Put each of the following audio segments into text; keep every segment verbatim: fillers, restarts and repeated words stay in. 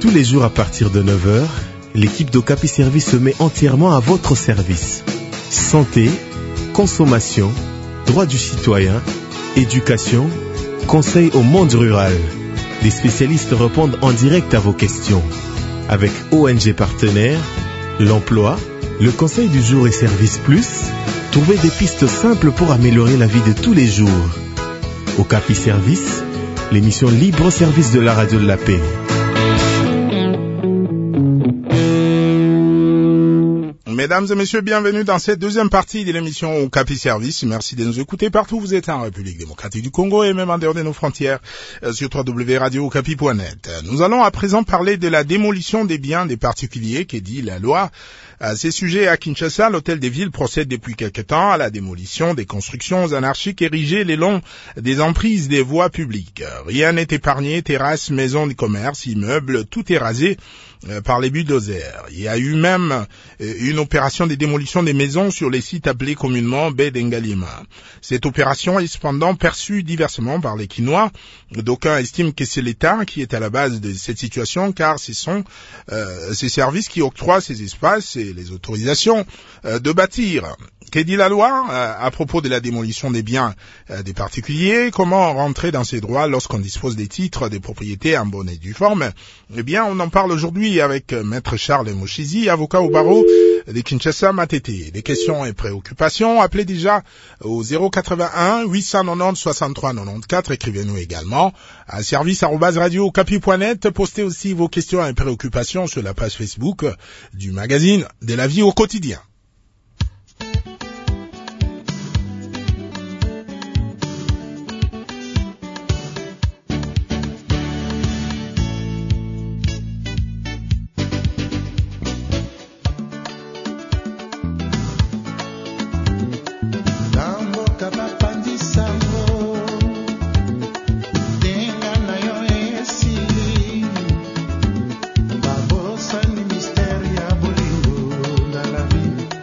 Tous les jours à partir de neuf heures, l'équipe d'Okapi Service se met entièrement à votre service. Santé, consommation, droits du citoyen, éducation, conseil au monde rural. Les spécialistes répondent en direct à vos questions. Avec O N G partenaires, l'emploi, le conseil du jour et Service Plus, trouvez des pistes simples pour améliorer la vie de tous les jours. Okapi Service, l'émission libre au service de la radio de la paix. Mesdames et messieurs, bienvenue dans cette deuxième partie de l'émission Okapi Service. Merci de nous écouter partout où vous êtes en République démocratique du Congo et même en dehors de nos frontières euh, sur w w w point radio okapi point net. Nous allons à présent parler de la démolition des biens des particuliers qui dit la loi. À ces sujets à Kinshasa, l'Hôtel des Villes procède depuis quelque temps à la démolition des constructions anarchiques érigées le long des emprises des voies publiques. Rien n'est épargné, terrasses, maisons de commerce, immeubles, tout est rasé par les bulldozers. Il y a eu même une opération de démolition des maisons sur les sites appelés communément Baie d'Engalima. Cette opération est cependant perçue diversement par les Kinois. D'aucuns estiment que c'est l'État qui est à la base de cette situation car ce sont euh, ces services qui octroient ces espaces et les autorisations euh, de bâtir. Que dit la loi euh, à propos de la démolition des biens euh, des particuliers? Comment rentrer dans ces droits lorsqu'on dispose des titres des propriétés en bonne et due forme? Eh bien, on en parle aujourd'hui avec euh, Maître Charles Moshizi, avocat au barreau de Kinshasa Matete. Des questions et préoccupations, appelez déjà au zéro quatre-vingt-un huit cent quatre-vingt-dix soixante-trois quatre-vingt-quatorze. Écrivez-nous également à service arobase radio okapi point net. Postez aussi vos questions et préoccupations sur la page Facebook du magazine de la vie au quotidien. Babosa ni mystère ya bolingo na la vie.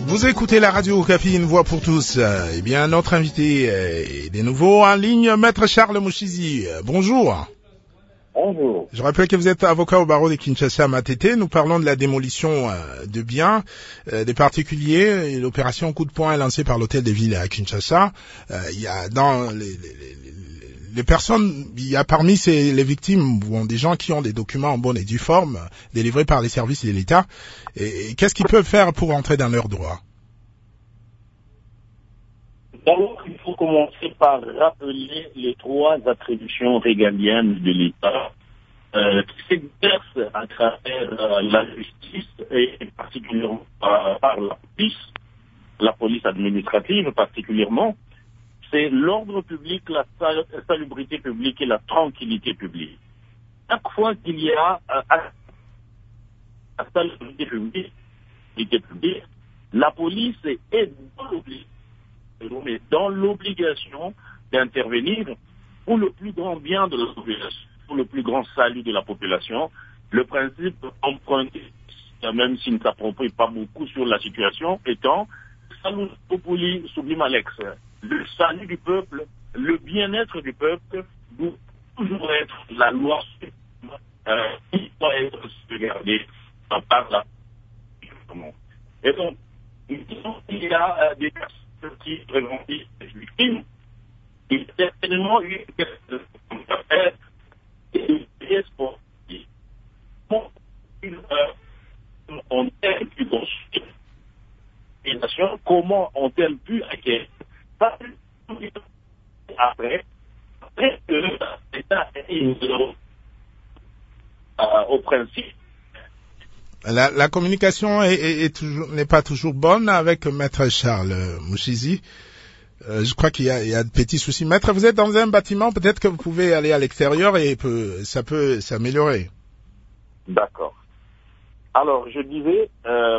Vous écoutez la radio Okapi, une voix pour tous. Eh bien, notre invité est de nouveau en ligne, Maître Charles Mushizi. Bonjour. Bonjour. Je rappelle que vous êtes avocat au barreau de Kinshasa Matete. Nous parlons de la démolition de biens des particuliers. L'opération coup de poing est lancée par l'hôtel de ville à Kinshasa. Il y a dans les, les, les personnes, il y a parmi ces, les victimes bon, des gens qui ont des documents en bonne et due forme délivrés par les services de l'État. Et, et qu'est-ce qu'ils peuvent faire pour entrer dans leurs droits? D'abord, il faut commencer par rappeler les trois attributions régaliennes de l'État euh, qui s'exercent à travers euh, la justice et particulièrement par, par la police, la police administrative particulièrement. C'est l'ordre public, la salubrité publique et la tranquillité publique. Chaque fois qu'il y a euh, la salubrité publique, publique, la police est dans l'obligation mais dans l'obligation d'intervenir pour le plus grand bien de la population, pour le plus grand salut de la population. Le principe emprunté, même s'il ne s'approprie pas beaucoup sur la situation, étant Salus Populi Sublime Alex, le salut du peuple, le bien-être du peuple doit toujours être la loi euh, qui doit être regardée par la. Et donc, il y a euh, des personnes qui préventifs des victimes, il y a certainement eu une pièce pour ont-elles pu construire les nations, comment ont-elles pu acquérir après, après que l'État est au principe. La, la communication est, est, est toujours, n'est pas toujours bonne avec Maître Charles Mushizi. Euh, je crois qu'il y a, il y a de petits soucis. Maître, vous êtes dans un bâtiment, peut-être que vous pouvez aller à l'extérieur et peut, ça peut s'améliorer. D'accord. Alors, je disais, euh,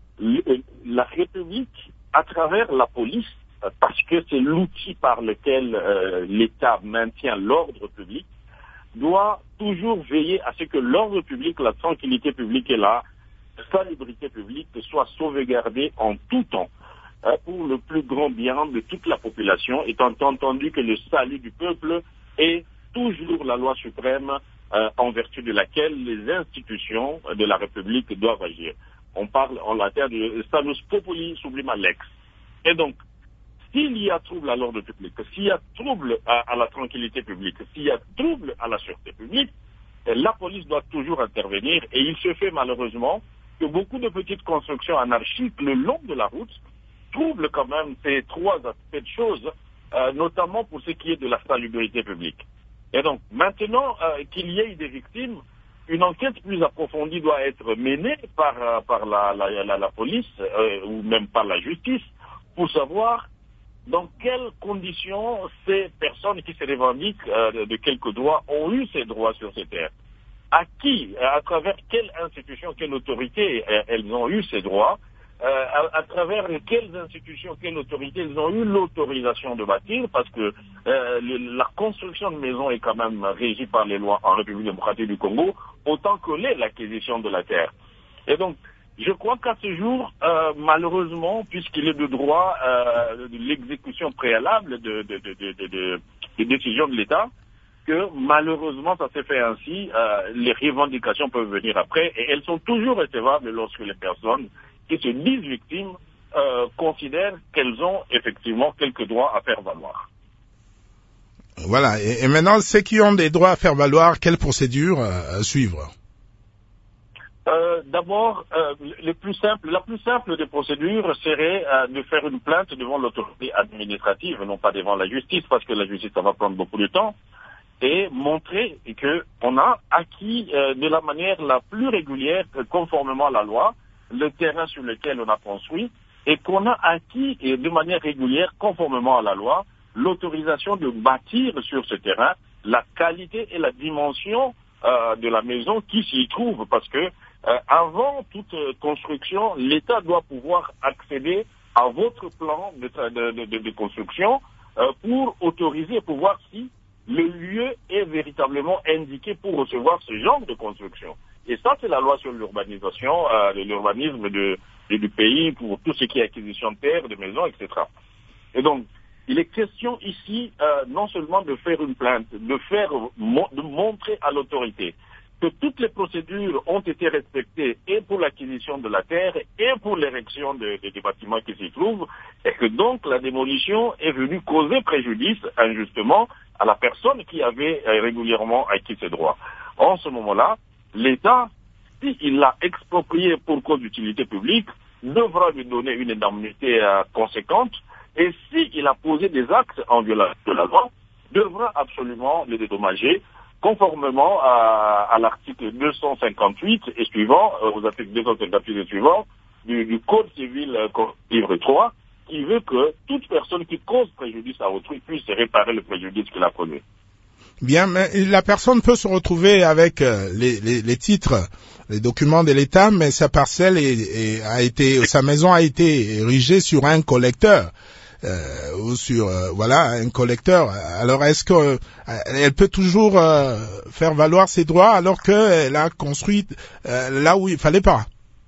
la République, à travers la police, parce que c'est l'outil par lequel euh, l'État maintient l'ordre public, doit toujours veiller à ce que l'ordre public, la tranquillité publique et la salubrité publique soient sauvegardées en tout temps hein, pour le plus grand bien de toute la population, étant entendu que le salut du peuple est toujours la loi suprême euh, en vertu de laquelle les institutions de la République doivent agir. On parle en latin de Salus Populi Sublime Lex. Et donc, s'il y a trouble à l'ordre public, s'il y a trouble à, à la tranquillité publique, s'il y a trouble à la sûreté publique, la police doit toujours intervenir. Et il se fait malheureusement que beaucoup de petites constructions anarchiques le long de la route troublent quand même ces trois aspects de choses, euh, notamment pour ce qui est de la salubrité publique. Et donc, maintenant euh, qu'il y ait des victimes, une enquête plus approfondie doit être menée par, euh, par la, la, la, la police euh, ou même par la justice pour savoir dans quelles conditions ces personnes qui se revendiquent euh, de quelques droits ont eu ces droits sur ces terres. À qui, à travers quelle institution, quelle autorité euh, elles ont eu ces droits, euh, à, à travers quelles institutions, quelle autorité elles ont eu l'autorisation de bâtir, parce que euh, le, la construction de maisons est quand même régie par les lois en République démocratique du Congo, autant que l'est l'acquisition de la terre. Et donc, je crois qu'à ce jour, euh, malheureusement, puisqu'il est de droit euh, de l'exécution préalable de, de, de, de, de, de, de décisions de l'État, que malheureusement ça s'est fait ainsi, euh, les revendications peuvent venir après, et elles sont toujours recevables lorsque les personnes qui se disent victimes euh, considèrent qu'elles ont effectivement quelques droits à faire valoir. Voilà, et, et maintenant, ceux qui ont des droits à faire valoir, quelle procédure euh, à suivre? Euh, D'abord, euh, le plus simple, la plus simple des procédures serait euh, de faire une plainte devant l'autorité administrative, non pas devant la justice, parce que la justice, ça va prendre beaucoup de temps, et montrer qu'on a acquis euh, de la manière la plus régulière, conformément à la loi, le terrain sur lequel on a construit, et qu'on a acquis et de manière régulière, conformément à la loi, l'autorisation de bâtir sur ce terrain, la qualité et la dimension euh, de la maison qui s'y trouve, parce que Euh, avant toute euh, construction, l'État doit pouvoir accéder à votre plan de, de, de, de construction euh, pour autoriser, pour voir si le lieu est véritablement indiqué pour recevoir ce genre de construction. Et ça, c'est la loi sur l'urbanisation, euh, l'urbanisme de, de, du pays pour tout ce qui est acquisition de terres, de maisons, et cetera. Et donc, il est question ici euh, non seulement de faire une plainte, de faire, de montrer à l'autorité que toutes les procédures ont été respectées et pour l'acquisition de la terre et pour l'érection de, de, des bâtiments qui s'y trouvent, et que donc la démolition est venue causer préjudice injustement à la personne qui avait euh, régulièrement acquis ses droits. En ce moment-là, l'État, s'il l'a exproprié pour cause d'utilité publique, devra lui donner une indemnité euh, conséquente, et s'il a posé des actes en violation de la loi, devra absolument les dédommager, conformément à, à l'article deux cent cinquante-huit et suivant, euh, aux articles deux cent cinquante-huit et suivant, du, du Code civil, euh, livre trois, qui veut que toute personne qui cause préjudice à autrui puisse réparer le préjudice qu'il a produit. Bien, mais la personne peut se retrouver avec euh, les, les, les titres, les documents de l'État, mais sa parcelle est, est, a été, sa maison a été érigée sur un collecteur. Euh, ou sur euh, voilà un collecteur. Alors est-ce que euh, elle peut toujours euh, faire valoir ses droits alors qu'elle a construit euh, là où il fallait pas?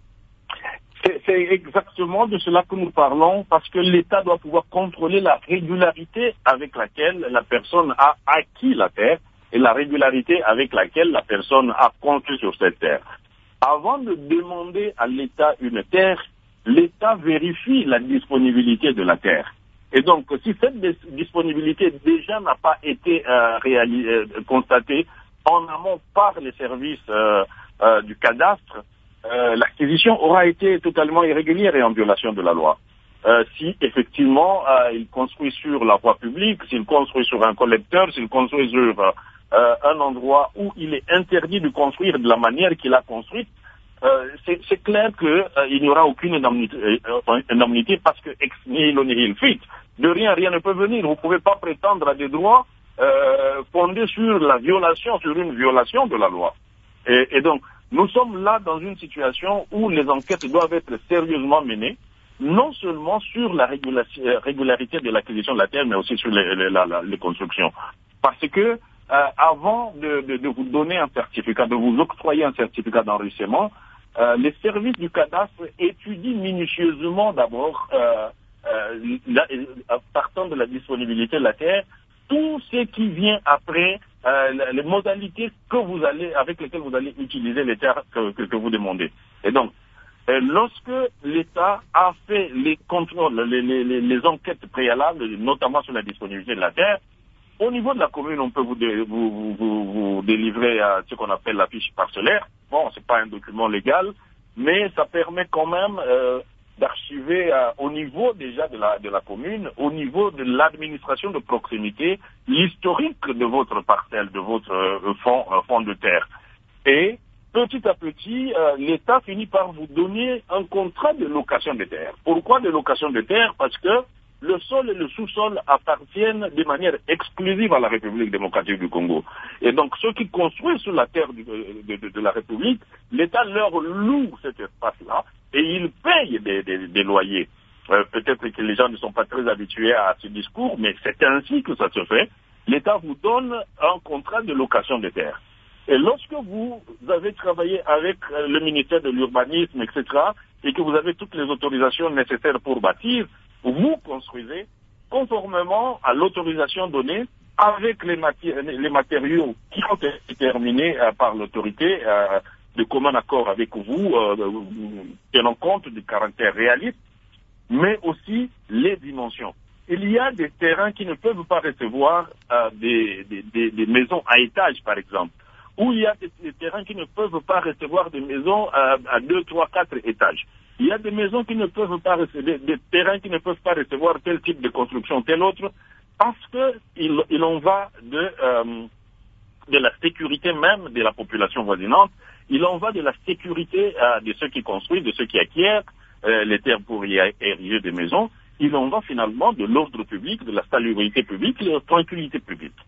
C'est, c'est exactement de cela que nous parlons, parce que l'État doit pouvoir contrôler la régularité avec laquelle la personne a acquis la terre et la régularité avec laquelle la personne a construit sur cette terre. Avant de demander à l'État une terre, l'État vérifie la disponibilité de la terre. Et donc, si cette disponibilité déjà n'a pas été euh, réalisée, euh, constatée en amont par les services euh, euh, du cadastre, euh, l'acquisition aura été totalement irrégulière et en violation de la loi. Euh, si effectivement euh, il construit sur la voie publique, s'il construit sur un collecteur, s'il construit sur euh, un endroit où il est interdit de construire de la manière qu'il a construite, Euh, c'est, c'est clair qu'il euh, n'y aura aucune indemnité, euh, indemnité parce que ex nihilo nihil fit. De rien, rien ne peut venir. Vous ne pouvez pas prétendre à des droits euh, fondés sur la violation, sur une violation de la loi. Et, et donc, nous sommes là dans une situation où les enquêtes doivent être sérieusement menées, non seulement sur la régularité de l'acquisition de la terre, mais aussi sur les, les, la, la, les constructions. Parce que euh, avant de, de, de vous donner un certificat, de vous octroyer un certificat d'enrichissement, Euh, les services du cadastre étudient minutieusement d'abord, euh, euh, la, partant de la disponibilité de la terre, tout ce qui vient après, euh, les modalités que vous allez, avec lesquelles vous allez utiliser les terres que, que, que vous demandez. Et donc, euh, lorsque l'État a fait les contrôles, les, les, les, les enquêtes préalables, notamment sur la disponibilité de la terre, au niveau de la commune, on peut vous, dé, vous, vous, vous, vous délivrer à ce qu'on appelle la fiche parcellaire. Bon, c'est pas un document légal, mais ça permet quand même euh, d'archiver euh, au niveau déjà de la, de la commune, au niveau de l'administration de proximité, l'historique de votre parcelle, de votre euh, fond, euh, fond de terre. Et petit à petit, euh, l'État finit par vous donner un contrat de location de terre. Pourquoi de location de terre? Parce que le sol et le sous-sol appartiennent de manière exclusive à la République démocratique du Congo. Et donc, ceux qui construisent sur la terre de, de, de, de la République, l'État leur loue cet espace-là et ils payent des, des, des loyers. Euh, peut-être que les gens ne sont pas très habitués à ce discours, mais c'est ainsi que ça se fait. L'État vous donne un contrat de location de terre. Et lorsque vous avez travaillé avec le ministère de l'Urbanisme, et cetera, et que vous avez toutes les autorisations nécessaires pour bâtir, vous construisez conformément à l'autorisation donnée avec les, maté- les matériaux qui ont été déterminés euh, par l'autorité euh, de commun accord avec vous, euh, tenant compte du caractère réaliste, mais aussi les dimensions. Il y a des terrains qui ne peuvent pas recevoir euh, des, des, des, des maisons à étage, par exemple, ou il y a des, des terrains qui ne peuvent pas recevoir des maisons euh, à deux, trois, quatre étages. Il y a des maisons qui ne peuvent pas recevoir, des, des terrains qui ne peuvent pas recevoir tel type de construction, tel autre, parce que il, il en va de, euh, de la sécurité même de la population voisinante. Il en va de la sécurité euh, de ceux qui construisent, de ceux qui acquièrent euh, les terres pour y ériger des maisons. Il en va finalement de l'ordre public, de la salubrité publique, de la tranquillité publique.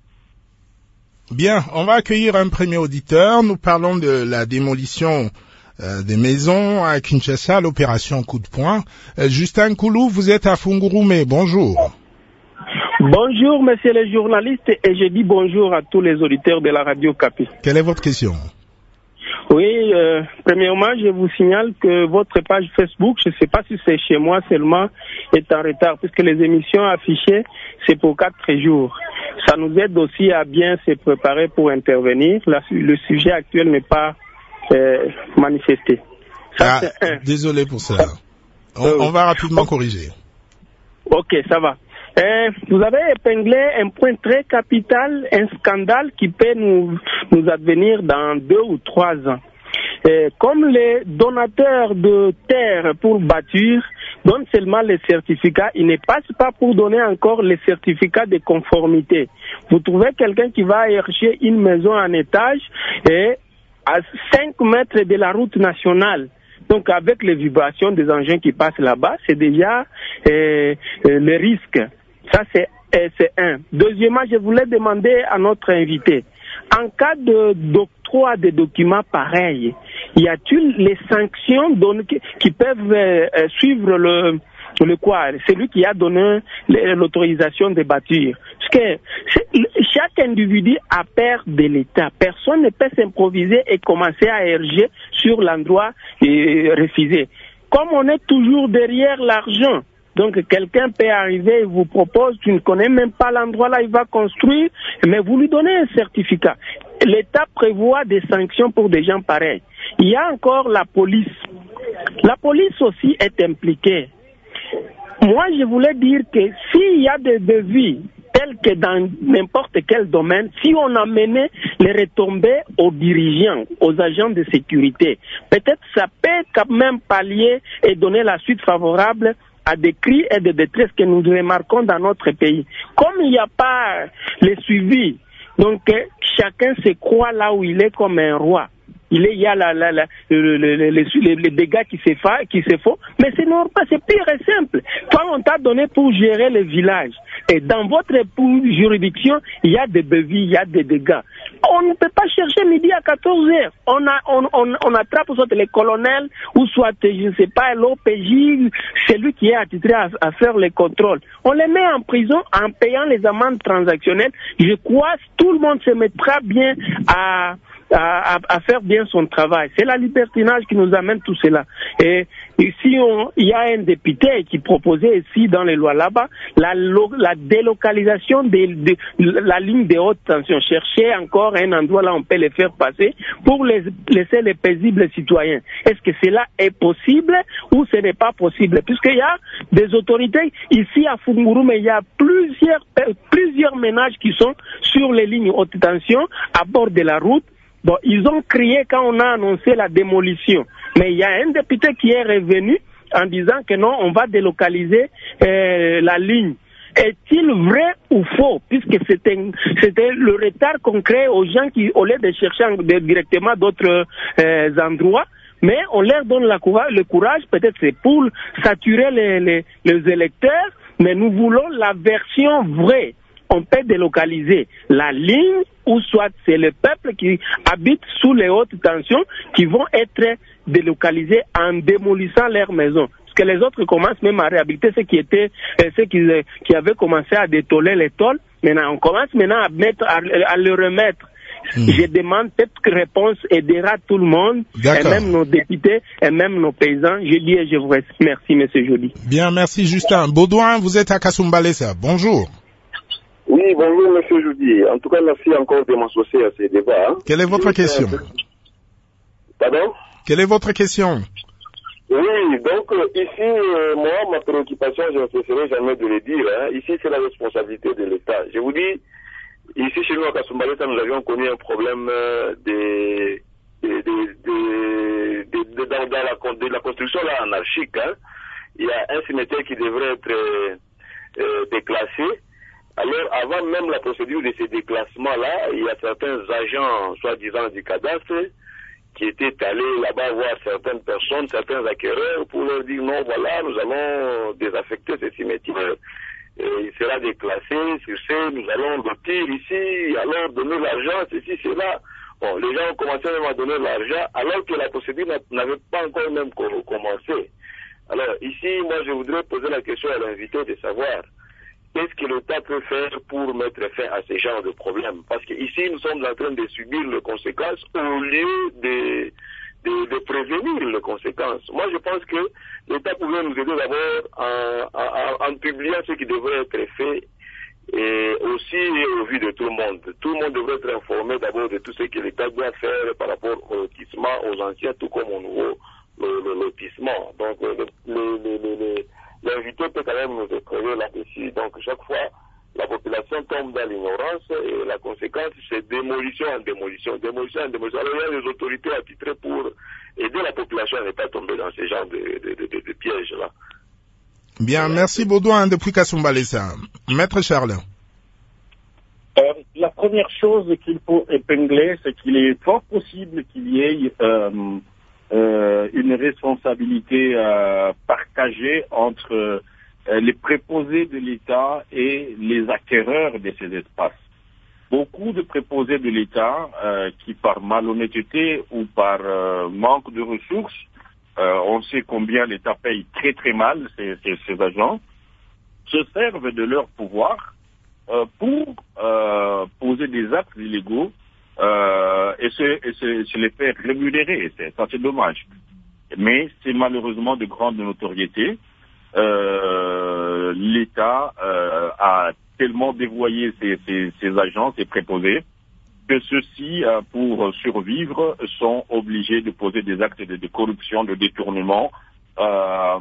Bien, on va accueillir un premier auditeur. Nous parlons de la démolition Euh, des maisons à Kinshasa, l'opération coup de poing. Euh, Justin Koulou, vous êtes à Fungurume. Bonjour. Bonjour, messieurs les journalistes, et je dis bonjour à tous les auditeurs de la radio Capi. Quelle est votre question? Oui, euh, premièrement, je vous signale que votre page Facebook, je ne sais pas si c'est chez moi seulement, est en retard, puisque les émissions affichées, c'est pour quatre jours. Ça nous aide aussi à bien se préparer pour intervenir. La, le sujet actuel n'est pas euh, manifesté. Ça, ah, désolé pour ça. On, euh, on va rapidement corriger. Ok, ça va. Euh, vous avez épinglé un point très capital, un scandale qui peut nous, nous advenir dans deux ou trois ans. Euh, comme les donateurs de terre pour bâtir donnent seulement les certificats, ils ne passent pas pour donner encore les certificats de conformité. Vous trouvez quelqu'un qui va chercher une maison en étage et à cinq mètres de la route nationale. Donc avec les vibrations des engins qui passent là-bas, c'est déjà euh, euh, le risque. Ça, c'est, euh, c'est un. Deuxièmement, je voulais demander à notre invité, en cas de d'octroi de documents pareils, y a-t-il les sanctions données, qui peuvent euh, suivre le, le quoi, celui qui a donné l'autorisation de bâtir? Parce que chaque individu a peur de l'État. Personne ne peut s'improviser et commencer à erger sur l'endroit et refuser. Comme on est toujours derrière l'argent, donc quelqu'un peut arriver et vous propose, tu ne connais même pas l'endroit là, il va construire, mais vous lui donnez un certificat. L'État prévoit des sanctions pour des gens pareils. Il y a encore la police. La police aussi est impliquée. Moi, je voulais dire que s'il y a des devis tels que dans n'importe quel domaine, si on amenait les retombées aux dirigeants, aux agents de sécurité, peut-être ça peut quand même pallier et donner la suite favorable à des cris et des détresses que nous remarquons dans notre pays. Comme il n'y a pas le suivi, donc chacun se croit là où il est comme un roi. Il y a la, la, la, le, le, le, les, les dégâts qui se, fa, qui se font, mais c'est normal, c'est pire et simple. Toi, on t'a donné pour gérer le village. Et dans votre juridiction, il y a des devis, il y a des dégâts. On ne peut pas chercher midi à quatorze heures. On, a, on, on, on attrape soit les colonels, ou soit, je ne sais pas, l'O P J, celui qui est attitré à, à faire les contrôles. On les met en prison en payant les amendes transactionnelles. Je crois que tout le monde se mettra bien à... À, à, à faire bien son travail. C'est la libertinage qui nous amène tout cela. Et ici, on, il y a un député qui proposait ici dans les lois là-bas la, la délocalisation de, de, de la ligne de haute tension. Chercher encore un endroit là où on peut les faire passer pour les, laisser les paisibles citoyens. Est-ce que cela est possible ou ce n'est pas possible? Puisqu'il y a des autorités ici à Funguru, mais il y a plusieurs, plusieurs ménages qui sont sur les lignes haute tension à bord de la route. Bon, ils ont crié quand on a annoncé la démolition. Mais il y a un député qui est revenu en disant que non, on va délocaliser euh, la ligne. Est-il vrai ou faux? Puisque c'était, c'était le retard qu'on crée aux gens qui, au lieu de chercher directement d'autres euh, endroits, mais on leur donne la courage, le courage, peut-être c'est pour saturer les, les, les électeurs, mais nous voulons la version vraie. On peut délocaliser la ligne ou soit c'est le peuple qui habite sous les hautes tensions qui vont être délocalisés en démolissant leurs maisons. Parce que les autres commencent même à réhabiliter ceux qui étaient, ceux qui, qui avaient commencé à détoler les tôles. Maintenant, on commence maintenant à mettre, à, à le remettre. Mmh. Je demande cette réponse aidera tout le monde, et même nos députés, et même nos paysans. Je dis et je vous remercie. Merci, monsieur Jody. Bien, merci Justin. Baudouin, vous êtes à Kasumbalesa. Bonjour. Oui, bonjour monsieur Joudi. En tout cas, merci encore de m'associer à ces débats. Hein. Quelle est votre Je question peu... Pardon Quelle est votre question Oui, donc euh, ici, euh, moi, ma préoccupation, je ne cesserai jamais de le dire, hein, ici c'est la responsabilité de l'État. Je vous dis, ici chez nous à Kasumbalesa, nous avions connu un problème euh, de, de, de, de, de, de, dans, dans la, de la construction là, anarchique. Hein. Il y a un cimetière qui devrait être euh, euh, déclassé. Alors, avant même la procédure de ces déclassements-là, il y a certains agents, soi-disant du cadastre, qui étaient allés là-bas voir certaines personnes, certains acquéreurs, pour leur dire non, voilà, nous allons désaffecter ce cimetière, et il sera déclassé, sur ce, nous allons bâtir ici, alors donner l'argent, ceci, cela. Bon, les gens ont commencé même à donner l'argent, alors que la procédure n'avait pas encore même commencé. Alors, ici, moi, je voudrais poser la question à l'invité de savoir, qu'est-ce que l'État peut faire pour mettre fin à ce genre de problème? Parce qu'ici, nous sommes en train de subir les conséquences au lieu de, de, de prévenir les conséquences. Moi, je pense que l'État pouvait nous aider d'abord en, en, en publiant ce qui devrait être fait, et aussi au vu de tout le monde. Tout le monde devrait être informé d'abord de tout ce que l'État doit faire par rapport au lotissement, aux anciens, tout comme au nouveau le, le lotissement. Donc, le, le, le, le, l'invité peut quand même nous éclairer là-dessus. Donc, chaque fois, la population tombe dans l'ignorance et la conséquence, c'est démolition en démolition, démolition en démolition. Alors, il y a des autorités attitrées pour aider la population à ne pas tomber dans ce genre de, de, de, de, de pièges-là. Bien, merci Baudouin depuis Kasumbalesa. Maître Charles. Euh, la première chose qu'il faut épingler, c'est qu'il est fort possible qu'il y ait euh, euh, une responsabilité euh, partagée entre euh, les préposés de l'État et les acquéreurs de ces espaces. Beaucoup de préposés de l'État euh, qui, par malhonnêteté ou par euh, manque de ressources, Euh, on sait combien l'État paye très très mal ces, ces, ces agents, se servent de leur pouvoir euh, pour euh, poser des actes illégaux euh, et, se, et se, se les faire rémunérer. C'est, ça c'est dommage. Mais c'est malheureusement de grande notoriété. Euh, L'État euh, a tellement dévoyé ces, ces, ces agents, ces préposés, que ceux-ci, euh, pour survivre, sont obligés de poser des actes de, de corruption, de détournement, euh,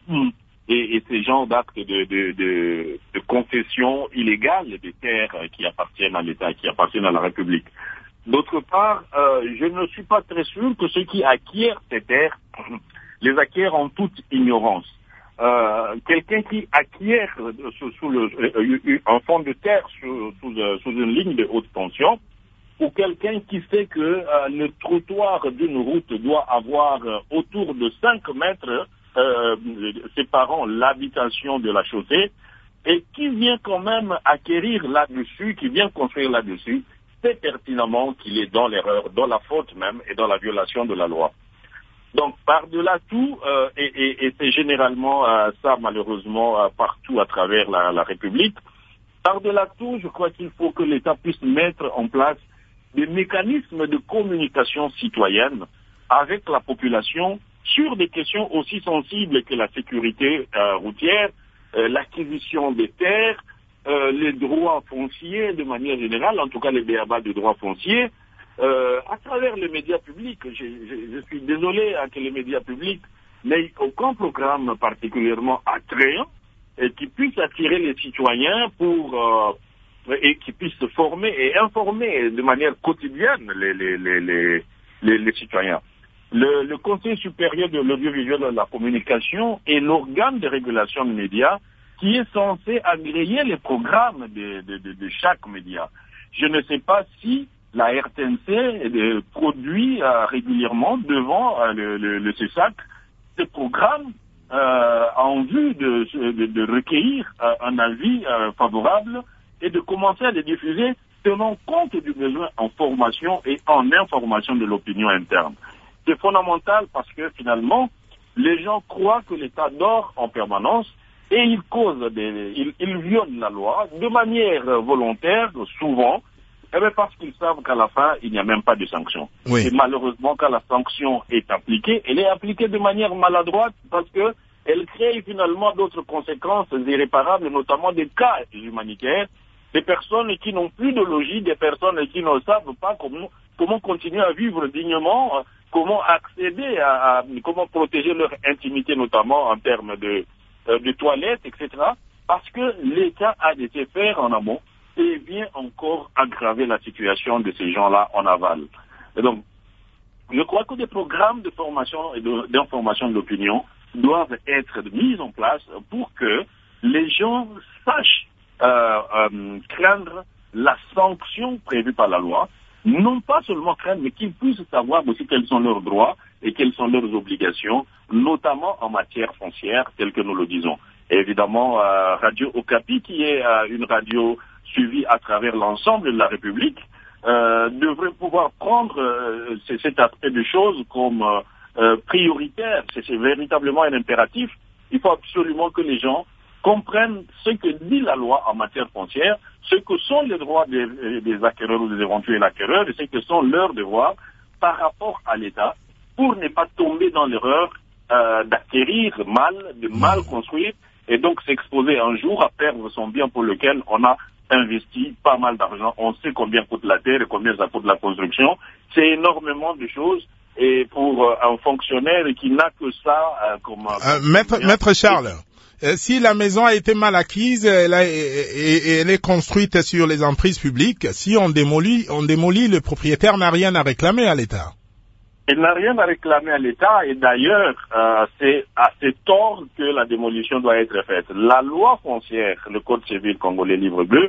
et, et ces genres d'actes de, de, de, de concession illégale des terres qui appartiennent à l'État, qui appartiennent à la République. D'autre part, euh, je ne suis pas très sûr que ceux qui acquièrent ces terres les acquièrent en toute ignorance. Euh, quelqu'un qui acquiert sous, sous le, euh, un fond de terre sous, sous, sous une ligne de haute tension, ou quelqu'un qui sait que euh, le trottoir d'une route doit avoir euh, autour de cinq mètres euh, séparant l'habitation de la chaussée, et qui vient quand même acquérir là-dessus, qui vient construire là-dessus, c'est pertinemment qu'il est dans l'erreur, dans la faute même, et dans la violation de la loi. Donc, par-delà tout, euh, et, et, et c'est généralement euh, ça, malheureusement, euh, partout à travers la, la République, par-delà tout, je crois qu'il faut que l'État puisse mettre en place des mécanismes de communication citoyenne avec la population sur des questions aussi sensibles que la sécurité euh, routière, euh, l'acquisition des terres, euh, les droits fonciers de manière générale, en tout cas les B A B A de droits fonciers, euh, à travers les médias publics. Je, je, je suis désolé hein, que les médias publics n'aient aucun programme particulièrement attrayant et qui puisse attirer les citoyens pour... Euh, et qui puissent se former et informer de manière quotidienne les, les, les, les, les, les citoyens. Le, le Conseil supérieur de l'audiovisuel et de la communication est l'organe de régulation des médias qui est censé agréger les programmes de, de, de, de chaque média. Je ne sais pas si la R T N C euh, produit euh, régulièrement devant euh, le, le, le C E S A C ces programmes euh, en vue de, de, de recueillir euh, un avis euh, favorable et de commencer à les diffuser tenant compte du besoin en formation et en information de l'opinion interne. C'est fondamental parce que finalement, les gens croient que l'État dort en permanence et ils causent des, ils, ils violent la loi de manière volontaire, souvent, eh bien parce qu'ils savent qu'à la fin, il n'y a même pas de sanction. Oui. Et malheureusement, quand la sanction est appliquée, elle est appliquée de manière maladroite parce que elle crée finalement d'autres conséquences irréparables, notamment des cas humanitaires, des personnes qui n'ont plus de logis, des personnes qui ne savent pas comment, comment continuer à vivre dignement, comment accéder à, à comment protéger leur intimité, notamment en termes de, euh, de toilettes, et cetera. Parce que l'État a laissé faire en amont et vient encore aggraver la situation de ces gens-là en aval. Et donc, je crois que des programmes de formation et de, d'information de l'opinion doivent être mis en place pour que les gens sachent Euh, euh, craindre la sanction prévue par la loi, non pas seulement craindre, mais qu'ils puissent savoir aussi quels sont leurs droits et quelles sont leurs obligations, notamment en matière foncière, telle que nous le disons. Et évidemment, euh, Radio Okapi, qui est euh, une radio suivie à travers l'ensemble de la République, euh, devrait pouvoir prendre euh, cet aspect de choses comme euh, euh, prioritaire. C'est, c'est véritablement un impératif. Il faut absolument que les gens comprennent ce que dit la loi en matière foncière, ce que sont les droits des, des acquéreurs ou des éventuels acquéreurs et ce que sont leurs devoirs par rapport à l'État pour ne pas tomber dans l'erreur euh, d'acquérir mal, de mal construire et donc s'exposer un jour à perdre son bien pour lequel on a investi pas mal d'argent. On sait combien coûte la terre et combien ça coûte la construction. C'est énormément de choses. Et pour euh, un fonctionnaire qui n'a que ça euh, comme... Euh, maître, maître Charles, euh, si la maison a été mal acquise elle a, et, et, et elle est construite sur les emprises publiques, si on démolit, on démolit, le propriétaire n'a rien à réclamer à l'État. Il n'a rien à réclamer à l'État et d'ailleurs, euh, c'est à cet ordre que la démolition doit être faite. La loi foncière, le Code civil congolais livre bleu,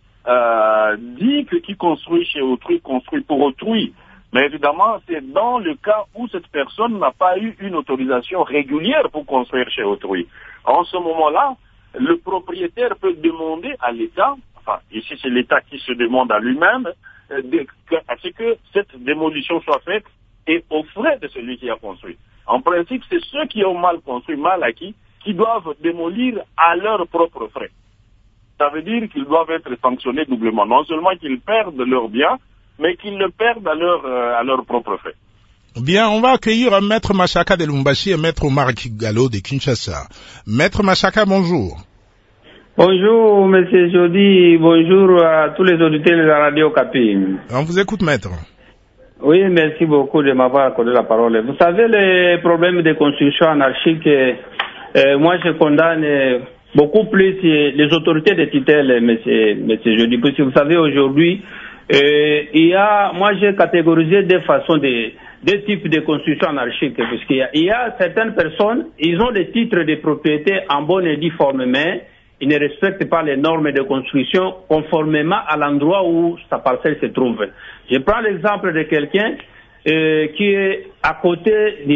euh, dit que qui construit chez autrui, construit pour autrui. Mais évidemment, c'est dans le cas où cette personne n'a pas eu une autorisation régulière pour construire chez autrui. En ce moment-là, le propriétaire peut demander à l'État, enfin ici c'est l'État qui se demande à lui-même, euh, de, que, à ce que cette démolition soit faite et aux frais de celui qui a construit. En principe, c'est ceux qui ont mal construit, mal acquis, qui doivent démolir à leurs propres frais. Ça veut dire qu'ils doivent être sanctionnés doublement. Non seulement qu'ils perdent leurs biens, mais qu'ils le perdent à leur, euh, à leur propre fait. Bien, on va accueillir Maître Machaka de Lubumbashi et Maître Omar Kigalo de Kinshasa. Maître Machaka, bonjour. Bonjour, Monsieur Jody, bonjour à tous les auditeurs de la radio Okapi. On vous écoute, Maître. Oui, merci beaucoup de m'avoir accordé la parole. Vous savez, les problèmes de construction anarchique, euh, moi je condamne beaucoup plus les autorités de tutelle, Monsieur, Monsieur Jody, parce que vous savez, aujourd'hui, Euh, il y a, moi j'ai catégorisé deux façons de, deux types de construction anarchique, parce qu'il y a, il y a certaines personnes, ils ont des titres de propriété en bonne et due forme, mais ils ne respectent pas les normes de construction conformément à l'endroit où sa parcelle se trouve. Je prends l'exemple de quelqu'un euh, qui est à côté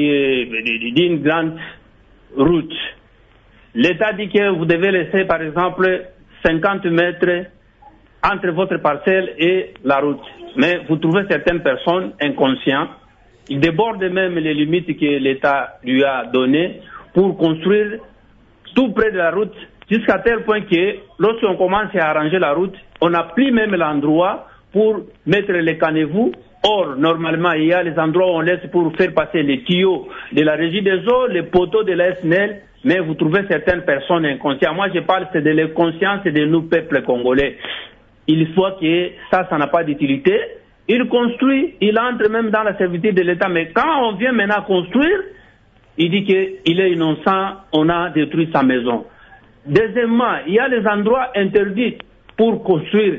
d'une grande route. L'État dit que vous devez laisser par exemple cinquante mètres entre votre parcelle et la route. Mais vous trouvez certaines personnes inconscientes, ils débordent même les limites que l'État lui a données pour construire tout près de la route, jusqu'à tel point que lorsqu'on commence à arranger la route, on n'a plus même l'endroit pour mettre les caniveaux. Or, normalement, il y a les endroits où on laisse pour faire passer les tuyaux de la régie des eaux, les poteaux de la S N L, mais vous trouvez certaines personnes inconscientes. Moi, je parle de l'inconscience de nous, peuple congolais. Il faut que ça, ça n'a pas d'utilité. Il construit, il entre même dans la servitude de l'État. Mais quand on vient maintenant construire, il dit qu'il est innocent, on a détruit sa maison. Deuxièmement, il y a des endroits interdits pour construire.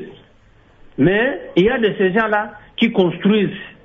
Mais il y a de ces gens-là qui construisent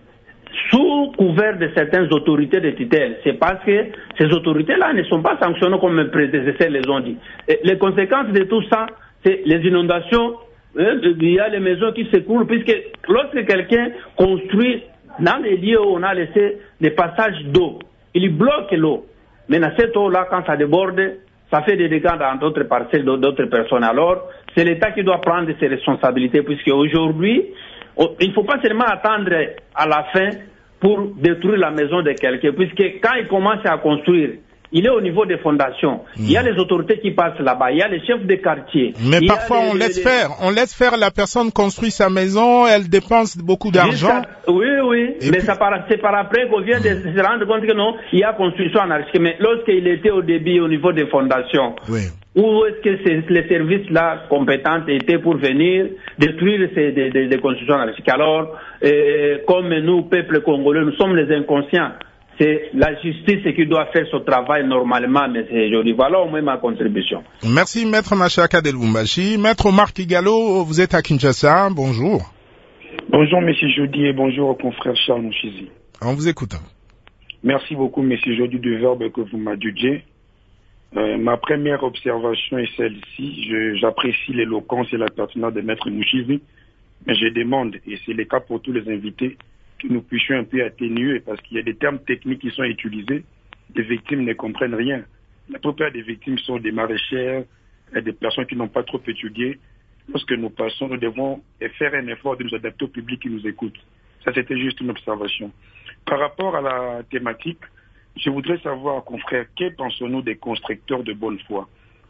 sous couvert de certaines autorités de tutelle. C'est parce que ces autorités-là ne sont pas sanctionnées comme mes prédécesseurs les ont dit. Et les conséquences de tout ça, c'est les inondations. Il y a les maisons qui s'écoulent, puisque lorsque quelqu'un construit dans les lieux où on a laissé des passages d'eau, il bloque l'eau. Mais dans cette eau-là, quand ça déborde, ça fait des dégâts dans d'autres parcelles, d'autres personnes. Alors, c'est l'État qui doit prendre ses responsabilités, puisque aujourd'hui, il ne faut pas seulement attendre à la fin pour détruire la maison de quelqu'un, puisque quand il commence à construire, il est au niveau des fondations. Mmh. Il y a les autorités qui passent là-bas. Il y a les chefs de quartier. Mais il parfois, les, on laisse les... faire. On laisse faire la personne construire sa maison. Elle dépense beaucoup d'argent. Oui, oui. Et mais puis... ça, c'est par après qu'on vient mmh. de se rendre compte que non, il y a construction anarchique. Mais lorsqu'il était au début, au niveau des fondations, oui. Où est-ce que les services-là compétents étaient pour venir détruire ces des, des, des constructions anarchiques? Alors, euh, comme nous, peuple congolais, nous sommes les inconscients. C'est la justice qui doit faire son travail normalement, M. Jody. Voilà au moins ma contribution. Merci, Maître Machaka de Lubumbashi. Maître Omar Kigalo, vous êtes à Kinshasa. Bonjour. Bonjour, M. Jody, et bonjour au confrère Charles Mouchizi. On vous écoute. Merci beaucoup, M. Jody, du verbe que vous m'adjugez. Euh, ma première observation est celle-ci. J'apprécie l'éloquence et la pertinence de Maître Mouchizi, mais je demande, et c'est le cas pour tous les invités, que nous puissions un peu atténuer, parce qu'il y a des termes techniques qui sont utilisés, des victimes ne comprennent rien. La plupart des victimes sont des maraîchères, des personnes qui n'ont pas trop étudié. Lorsque nous passons, nous devons faire un effort de nous adapter au public qui nous écoute. Ça, c'était juste une observation. Par rapport à la thématique, je voudrais savoir, confrère, que pensons-nous des constructeurs de bonne foi?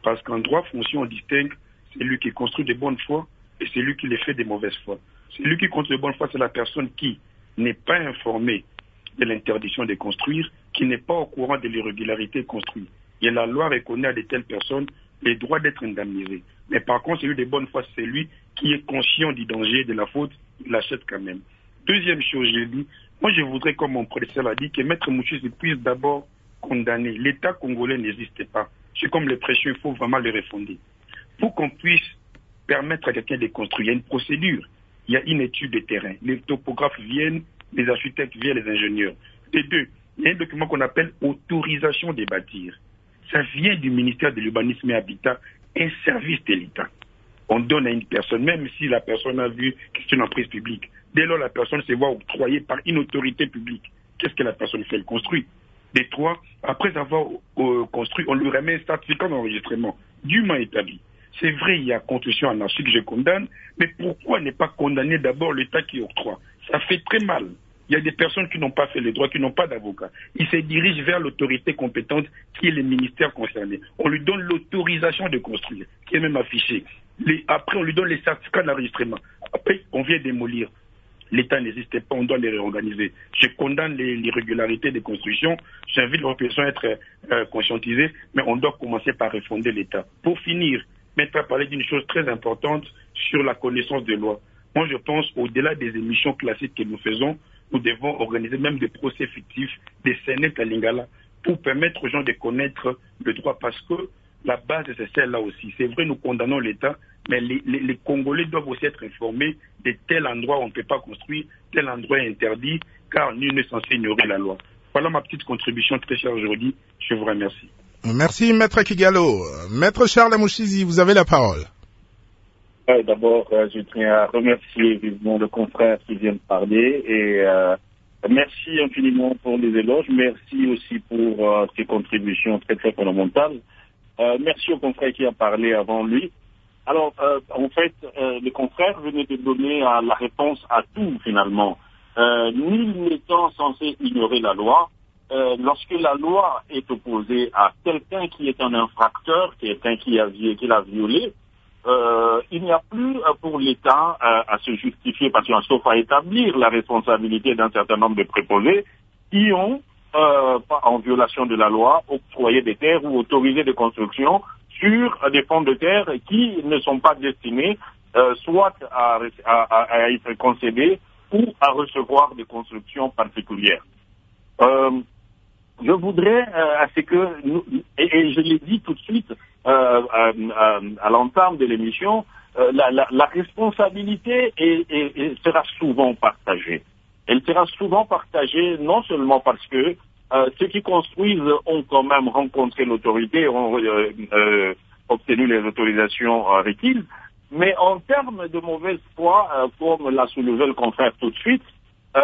Parce qu'en droit foncier, on distingue celui qui construit de bonne foi et celui qui les fait de mauvaise foi. Celui qui construit de bonne foi, c'est la personne qui n'est pas informée de l'interdiction de construire, qui n'est pas au courant de l'irrégularité construite. Et la loi reconnaît à de telles personnes les droits d'être indemnisés. Mais par contre, celui de bonne foi, c'est celui qui est conscient du danger, de la faute, il l'achète quand même. Deuxième chose, j'ai dit, moi je voudrais, comme mon prédécesseur l'a dit, que Maître Mouchisi puisse d'abord condamner. L'État congolais n'existe pas. C'est comme les pressions, il faut vraiment les refonder. Pour qu'on puisse permettre à quelqu'un de construire, il y a une procédure, il y a une étude de terrain. Les topographes viennent, les architectes viennent, les ingénieurs. Et deux, il y a un document qu'on appelle autorisation de bâtir. Ça vient du ministère de l'Urbanisme et Habitat, un service de l'État. On donne à une personne, même si la personne a vu que c'est une entreprise publique. Dès lors, la personne se voit octroyée par une autorité publique. Qu'est-ce que la personne fait? Elle construit. Des trois, après avoir euh, construit, on lui remet un certificat d'enregistrement dûment établi. C'est vrai, il y a construction anarchique, je condamne, mais pourquoi ne pas condamner d'abord l'État qui octroie? Ça fait très mal. Il y a des personnes qui n'ont pas fait les droits, qui n'ont pas d'avocat. Ils se dirigent vers l'autorité compétente qui est le ministère concerné. On lui donne l'autorisation de construire, qui est même affichée. Les, après, on lui donne les certificats d'enregistrement. Après, on vient démolir. L'État n'existait pas, on doit les réorganiser. Je condamne les, l'irrégularité des constructions. J'invite les populations à être euh, conscientisées, mais on doit commencer par refonder l'État. Pour finir, Maître a parlé d'une chose très importante sur la connaissance des lois. Moi, je pense, au-delà des émissions classiques que nous faisons, nous devons organiser même des procès fictifs, des scénettes à Lingala, pour permettre aux gens de connaître le droit, parce que la base, c'est celle-là aussi. C'est vrai, nous condamnons l'État, mais les, les, les Congolais doivent aussi être informés de tel endroit où on ne peut pas construire, tel endroit est interdit, car nul n'est censé ignorer la loi. Voilà ma petite contribution très chère aujourd'hui. Je vous remercie. Merci, Maître Kigalo. Maître Charles Mouchisi, vous avez la parole. Euh, D'abord, euh, je tiens à remercier vivement le confrère qui vient de parler et euh, merci infiniment pour les éloges. Merci aussi pour euh, ses contributions très très fondamentales. Euh, merci au confrère qui a parlé avant lui. Alors, euh, en fait, euh, le confrère venait de donner euh, la réponse à tout finalement. Euh, nul n'étant censé ignorer la loi, euh, lorsque la loi est opposée à quelqu'un qui est un infracteur, quelqu'un qui a, qui l'a violé, Euh, il n'y a plus euh, pour l'État euh, à se justifier, parce qu'il sauf à établir la responsabilité d'un certain nombre de préposés qui ont, euh, en violation de la loi, octroyé des terres ou autorisé des constructions sur euh, des fonds de terre qui ne sont pas destinés euh, soit à, à, à être concédés ou à recevoir des constructions particulières. Euh, Je voudrais euh, à ce que, nous, et, et je l'ai dit tout de suite euh, euh, à l'entame de l'émission, euh, la, la, la responsabilité est, est, est, sera souvent partagée. Elle sera souvent partagée non seulement parce que euh, ceux qui construisent ont quand même rencontré l'autorité, ont euh, euh, obtenu les autorisations euh, requises, mais en termes de mauvaise foi, euh, comme l'a soulevé le confrère tout de suite, euh,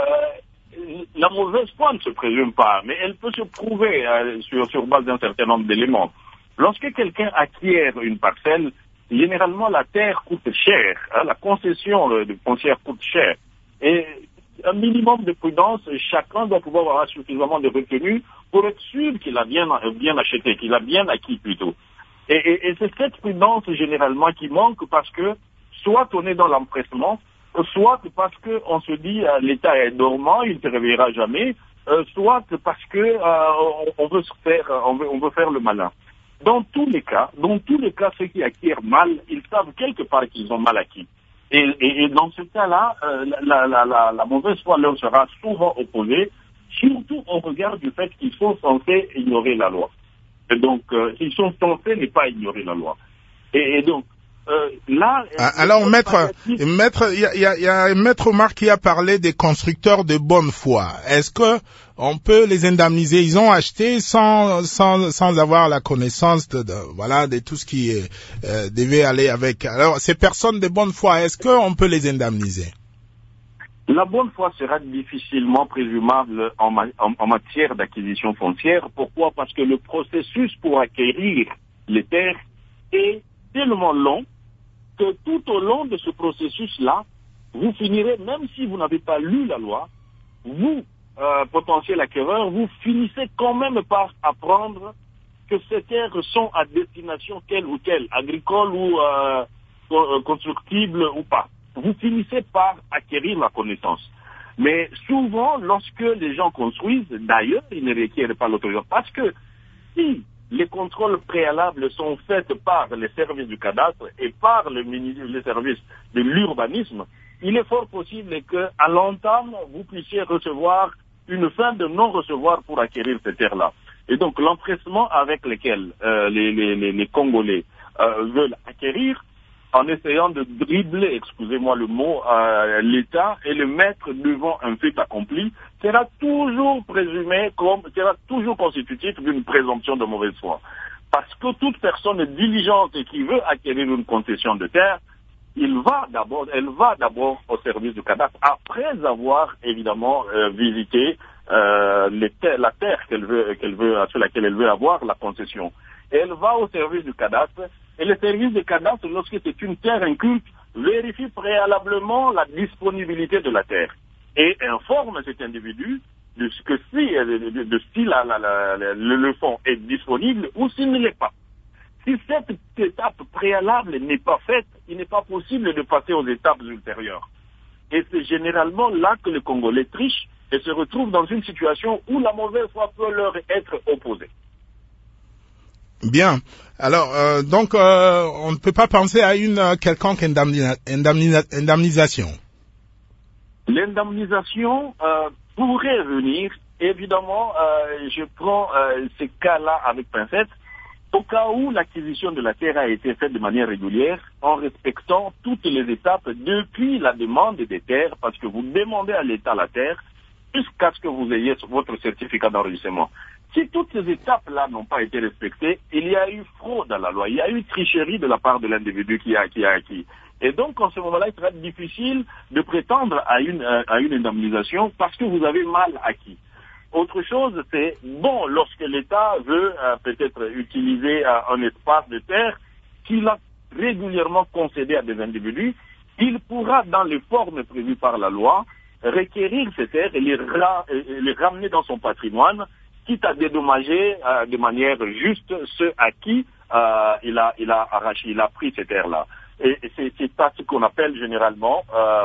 la mauvaise foi ne se présume pas, mais elle peut se prouver euh, sur, sur base d'un certain nombre d'éléments. Lorsque quelqu'un acquiert une parcelle, généralement la terre coûte cher, hein, la concession euh, de foncière coûte cher. Et un minimum de prudence, chacun doit pouvoir avoir suffisamment de retenue pour être sûr qu'il a bien, bien acheté, qu'il a bien acquis plutôt. Et, et, et c'est cette prudence généralement qui manque parce que soit on est dans l'empressement, soit parce qu'on se dit euh, l'État est dormant, il ne se réveillera jamais, euh, soit parce que euh, on, on veut se faire, on veut, on veut faire le malin. Dans tous les cas, dans tous les cas, ceux qui acquièrent mal, ils savent quelque part qu'ils ont mal acquis. Et, et, et dans ce cas-là, euh, la, la, la, la mauvaise foi leur sera souvent opposée, surtout au regard du fait qu'ils sont censés ignorer la loi. Et donc, euh, ils sont censés ne pas ignorer la loi. Et, et donc, Euh, là, alors, maître, maître, il y a, y, a, y a maître Omar qui a parlé des constructeurs de bonne foi. Est-ce que on peut les indemniser? Ils ont acheté sans, sans, sans avoir la connaissance de, de voilà, de tout ce qui euh, devait aller avec. Alors, ces personnes de bonne foi, est-ce qu'on peut les indemniser? La bonne foi sera difficilement présumable en, ma, en, en matière d'acquisition foncière. Pourquoi? Parce que le processus pour acquérir les terres est tellement long que tout au long de ce processus-là, vous finirez, même si vous n'avez pas lu la loi, vous, euh, potentiel acquéreur, vous finissez quand même par apprendre que ces terres sont à destination telle ou telle, agricole ou euh, constructible ou pas. Vous finissez par acquérir la connaissance. Mais souvent, lorsque les gens construisent, d'ailleurs, ils ne requièrent pas l'autorisation. Parce que si les contrôles préalables sont faits par les services du cadastre et par le ministère, les services de l'urbanisme, il est fort possible qu'à l'entame, vous puissiez recevoir une fin de non-recevoir pour acquérir ces terres-là. Et donc, l'empressement avec lequel euh, les, les, les, les Congolais euh, veulent acquérir, en essayant de dribbler, excusez-moi le mot, euh, l'État et le mettre devant un fait accompli, sera toujours présumé comme, sera toujours constitutif d'une présomption de mauvaise foi. Parce que toute personne diligente qui veut acquérir une concession de terre, il va d'abord, elle va d'abord au service du cadastre, après avoir évidemment euh, visité euh, les terres, la terre qu'elle veut, qu'elle veut, sur laquelle elle veut avoir la concession. Et elle va au service du cadastre, et le service du cadastre, lorsque c'est une terre inculte, vérifie préalablement la disponibilité de la terre et informe cet individu de ce que si, de, de, de si la, la, la, la, le, le fonds est disponible ou s'il ne l'est pas. Si cette étape préalable n'est pas faite, il n'est pas possible de passer aux étapes ultérieures. Et c'est généralement là que les Congolais trichent et se retrouvent dans une situation où la mauvaise foi peut leur être opposée. Bien. Alors, euh, donc, euh, on ne peut pas penser à une euh, quelconque indemnisa- indemnisa- indemnisation. L'indemnisation euh, pourrait venir. Évidemment, euh, je prends euh, ces cas-là avec pincette. Au cas où l'acquisition de la terre a été faite de manière régulière, en respectant toutes les étapes depuis la demande des terres, parce que vous demandez à l'État la terre, jusqu'à ce que vous ayez votre certificat d'enregistrement. Si toutes ces étapes-là n'ont pas été respectées, il y a eu fraude à la loi, il y a eu tricherie de la part de l'individu qui a, qui a acquis. Et donc, en ce moment-là, il sera difficile de prétendre à une, à une indemnisation parce que vous avez mal acquis. Autre chose, c'est, bon, lorsque l'État veut euh, peut-être utiliser euh, un espace de terre qu'il a régulièrement concédé à des individus, il pourra, dans les formes prévues par la loi, requérir ces terres et les, ra- et les ramener dans son patrimoine, quitte à dédommager euh, de manière juste ceux à qui euh, il a, il a arraché, il a pris ces terres-là. Et, et c'est, c'est ça ce qu'on appelle généralement euh,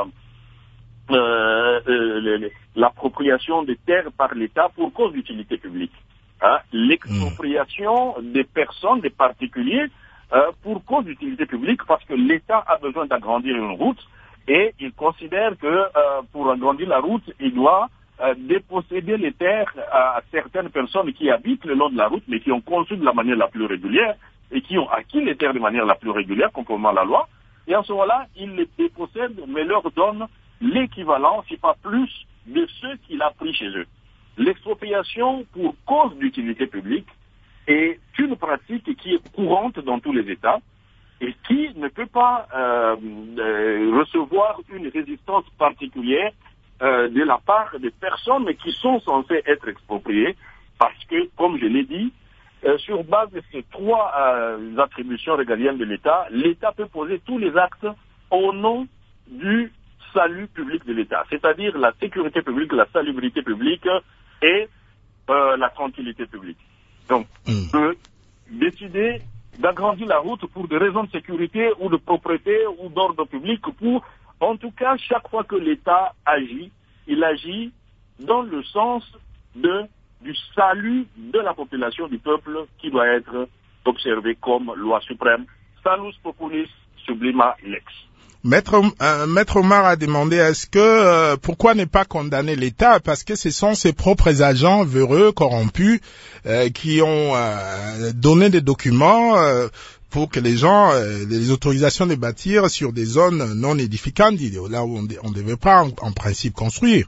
euh, euh, l'appropriation des terres par l'État pour cause d'utilité publique. Hein? L'expropriation mmh. des personnes, des particuliers, euh, pour cause d'utilité publique, parce que l'État a besoin d'agrandir une route et il considère que euh, pour agrandir la route, il doit Euh, déposséder les terres à certaines personnes qui habitent le long de la route, mais qui ont conçu de la manière la plus régulière et qui ont acquis les terres de manière la plus régulière, conformément à la loi. Et en ce moment-là, ils les dépossèdent, mais leur donnent l'équivalent, si pas plus, de ceux qu'il a pris chez eux. L'expropriation pour cause d'utilité publique est une pratique qui est courante dans tous les États et qui ne peut pas euh, euh, recevoir une résistance particulière Euh, de la part des personnes mais qui sont censées être expropriées parce que, comme je l'ai dit, euh, sur base de ces trois euh, attributions régaliennes de l'État, l'État peut poser tous les actes au nom du salut public de l'État, c'est-à-dire la sécurité publique, la salubrité publique et euh, la tranquillité publique. Donc, on peut décider d'agrandir la route pour des raisons de sécurité ou de propreté ou d'ordre public pour... En tout cas, chaque fois que l'État agit, il agit dans le sens de, du salut de la population, du peuple, qui doit être observé comme loi suprême. Salus populis sublima lex. Maître, euh, Maître Omar a demandé est-ce que euh, pourquoi ne pas condamner l'État parce que ce sont ses propres agents véreux, corrompus, euh, qui ont euh, donné des documents euh, pour que les gens, euh, les autorisations de bâtir sur des zones non édificantes, là où on ne devait pas en, en principe construire.